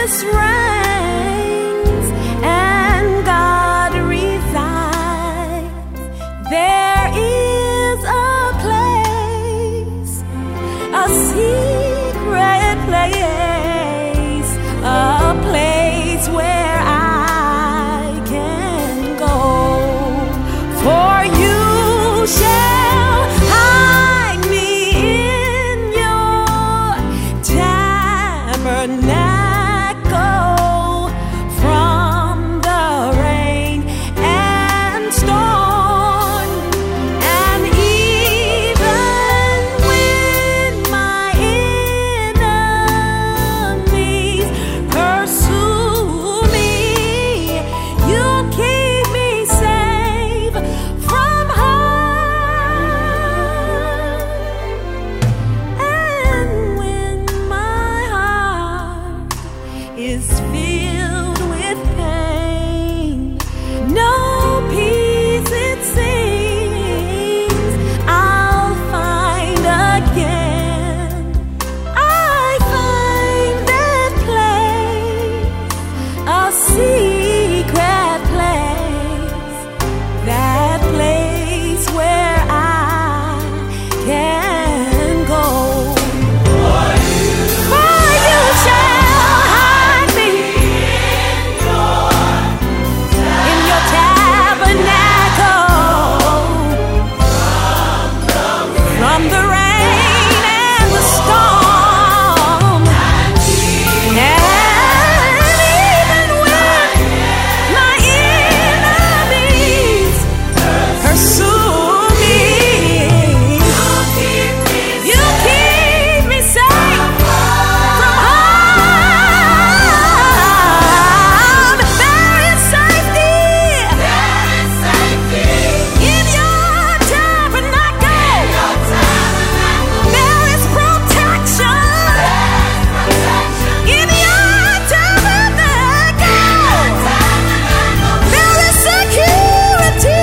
promise reigns and God resides. There is a place, a secret place, a place where I can go. For you shall hide me in your tabernacle from the rain and storm. And even when my enemies pursue me, you keep me safe from harm. And when my heart is filled with pain, no peace it seems I'll find again. I find that place, a secret place, that place where I can go. For you shall hide me in your tabernacle from the rain and the storm. And even when my enemies pursue me, you keep me safe from harm. There is safety in your tabernacle. There is protection in your tabernacle. There is security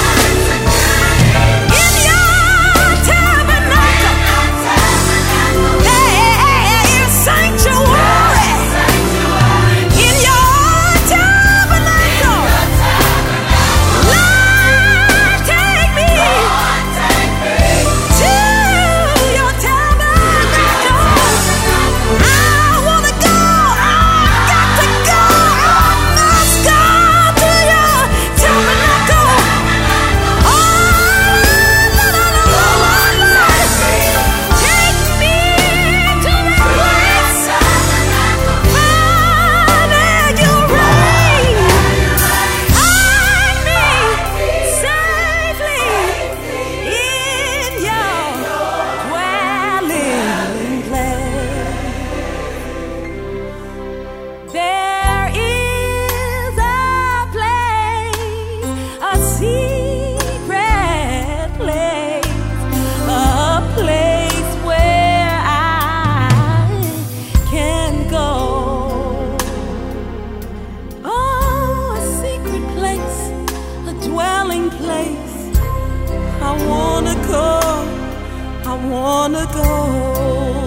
in your tabernacle. There is sanctuary in your tabernacle. Lord, take me to your tabernacle. I wanna go. I've got to go. I must go to your tabernacle. Oh, Lord, take me to that place where you reign. Hide me safely in your dwelling place. There is a place, a secret place, a place where I can go. Oh, a secret place, a dwelling place. I wanna go, I wanna go.